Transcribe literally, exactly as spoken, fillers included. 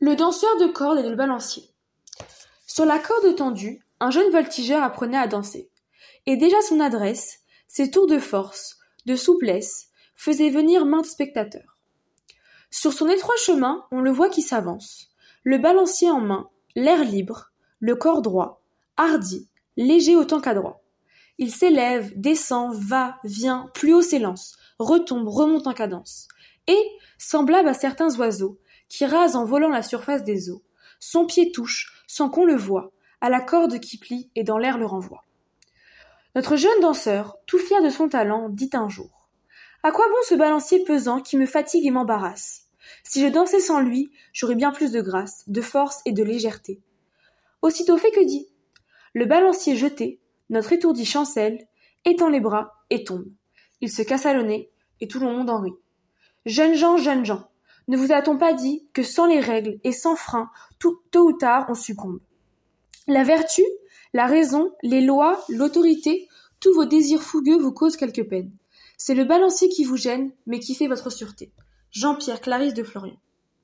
Le danseur de corde et le balancier. Sur la corde tendue, un jeune voltigeur apprenait à danser. Et déjà son adresse, ses tours de force, de souplesse, faisaient venir maints spectateurs. Sur son étroit chemin, on le voit qui s'avance, le balancier en main, l'air libre, le corps droit, hardi, léger autant qu'adroit. Il s'élève, descend, va, vient, plus haut s'élance, retombe, remonte en cadence. Et, semblable à certains oiseaux, qui rasent en volant la surface des eaux, son pied touche, sans qu'on le voie, à la corde qui plie et dans l'air le renvoie. Notre jeune danseur, tout fier de son talent, dit un jour : « À quoi bon ce balancier pesant qui me fatigue et m'embarrasse ? Si je dansais sans lui, j'aurais bien plus de grâce, de force et de légèreté. » Aussitôt fait que dit. Le balancier jeté, notre étourdi chancelle, étend les bras et tombe. Il se cassa le nez, et tout le monde en rit. Jeunes gens, jeunes gens, ne vous a-t-on pas dit que sans les règles et sans frein, tout, tôt ou tard, on succombe ? La vertu, la raison, les lois, l'autorité, tous vos désirs fougueux vous causent quelque peine. C'est le balancier qui vous gêne, mais qui fait votre sûreté. Jean-Pierre Clarisse de Florian.